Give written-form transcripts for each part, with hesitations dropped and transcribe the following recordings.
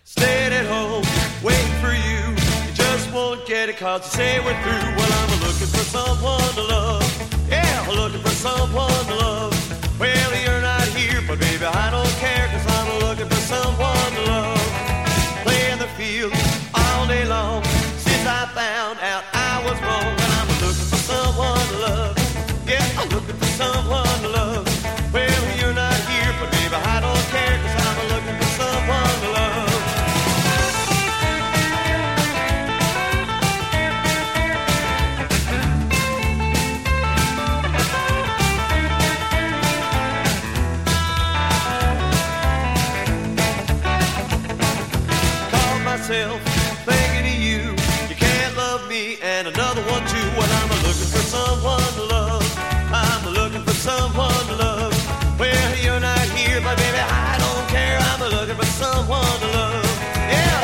staying at home, waiting for you. You just won't get it 'cause you say we're through. Well, I'm looking for someone to love. Yeah, I'm looking for someone to love. Well, you're not here, but baby, I don't care 'cause I'm looking for someone to love. Playing the field all day long since I found out I was wrong. And I'm looking for someone to love. Yeah, I'm looking for someone to love. Well, you're not here, but baby, I don't care 'cause I'm looking for someone to love. Thinking of you, you can't love me, and another one too. Well, I'm looking for someone to love. I'm looking for someone to love. Well, you're not here, but baby, I don't care. I'm looking for someone to love. Yeah.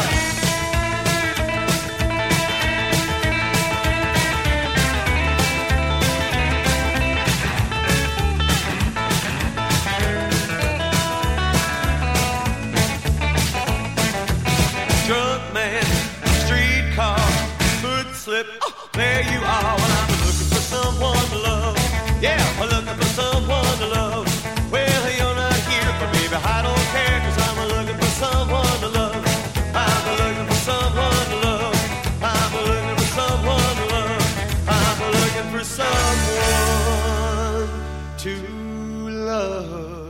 Drunk man, streetcar, foot slip, oh, there you are. Well, I'm looking for someone to love. Yeah, I'm looking for someone to love. Well, you're not here, but baby, I don't care 'cause I'm looking for someone to love. I'm looking for someone to love. I'm looking for someone to love. I'm looking for someone to love.